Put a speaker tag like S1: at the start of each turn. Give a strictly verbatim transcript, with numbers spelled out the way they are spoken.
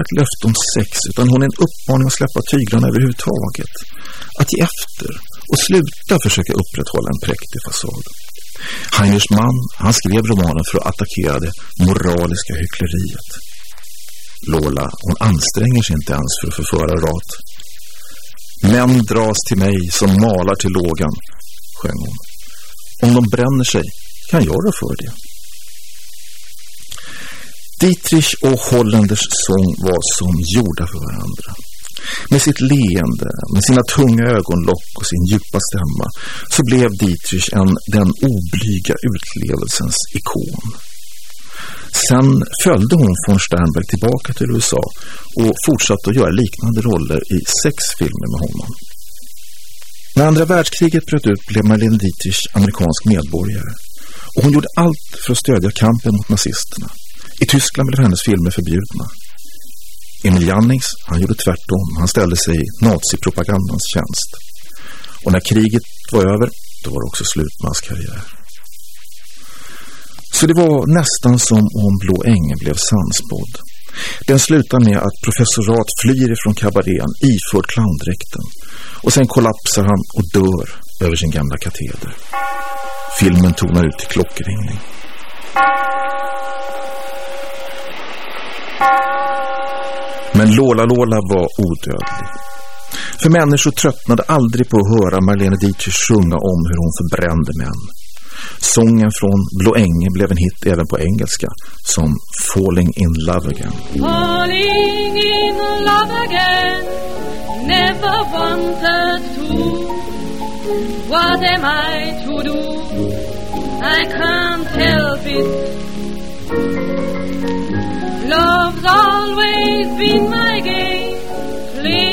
S1: ett löfte om sex, utan hon är en uppmaning att släppa tyglarna överhuvudtaget. Att ge efter och sluta försöka upprätthålla en präktig fasad. Heinrich Mann, han skrev romanen för att attackera det moraliska hyckleriet. Lola, hon anstränger sig inte ens för att förföra Rat. Män dras till mig som malar till lågan, sjöng hon. Om de bränner sig kan jag rå för det. Dietrich och Holländers sång var som gjorda för varandra. Med sitt leende, med sina tunga ögonlock och sin djupa stämma så blev Dietrich en den oblyga utlevelsens ikon. Sen följde hon von Sternberg tillbaka till U S A och fortsatte att göra liknande roller i sex filmer med honom. När andra världskriget bröt ut blev Marlene Dietrich amerikansk medborgare och hon gjorde allt för att stödja kampen mot nazisterna. I Tyskland blev hennes filmer förbjudna. Emil Jannings, han gjorde tvärtom. Han ställde sig i nazipropagandans tjänst. Och när kriget var över, då var det också slut med hans karriär. Så det var nästan som om Blå ängen blev sannspådd. Den slutar med att professor Rat flyr ifrån kabarén iförd clowndräkten. Och sen kollapsar han och dör över sin gamla kateder. Filmen tonar ut till klockringning. Men Lola Lola var odödlig. För människor tröttnade aldrig på att höra Marlene Dietrich sjunga om hur hon förbrände män. Sången från Blå ängen blev en hit även på engelska, som Falling in Love Again.
S2: Falling in love again, never wanted to. What am I to do? I can't help it. Love's always been my game. Please